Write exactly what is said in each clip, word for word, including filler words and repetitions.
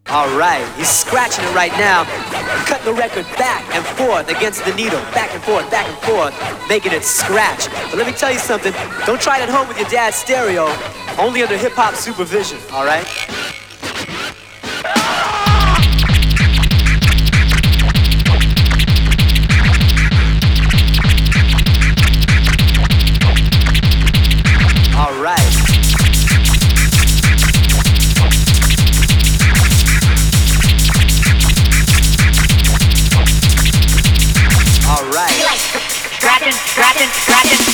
Alright, he's scratching it right now. Cut the record back and forth against the needle. Back and forth, back and forth, making it scratch. But let me tell you something. Don't try it at home with your dad's stereo. Only under hip-hop supervision, alright? Alright. Alright. He likes scratching, scratching, scratching.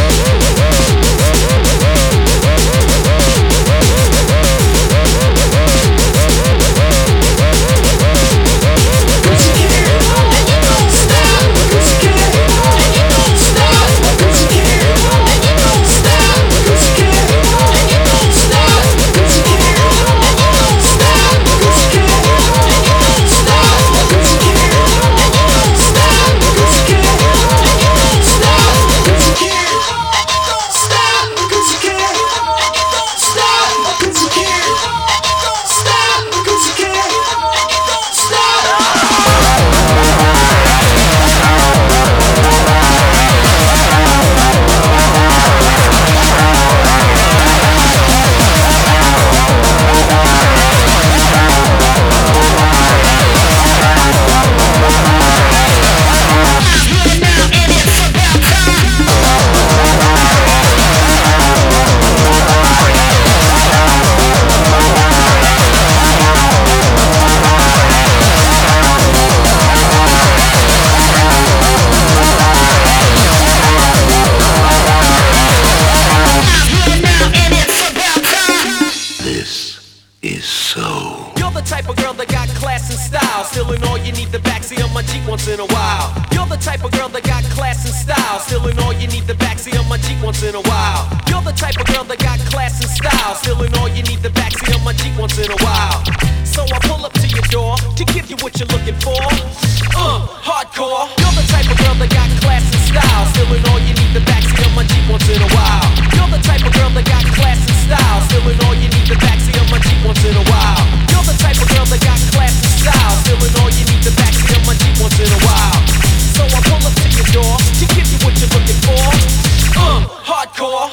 Once in a while, you're the type of girl that got class and style. Still in all, you need the backseat of my Jeep once in a while. You're the type of girl that got class and style. Still in all, you need the backseat of my Jeep once in a while. So I pull up to your door to give you what you're looking for. Uh, hardcore. You're the type of girl that got class and style. Still in all, you need the backseat of my Jeep once in a while. You're the type of girl that got class and style. Still in all, you need the backseat of my Jeep once in a while. You're the type of girl that got class and style. Still in all, you need the backseat of my Jeep once in a while. So I pull up to your door to give you what you're looking for. Uh, hardcore.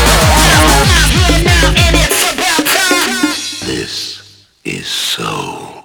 This is so.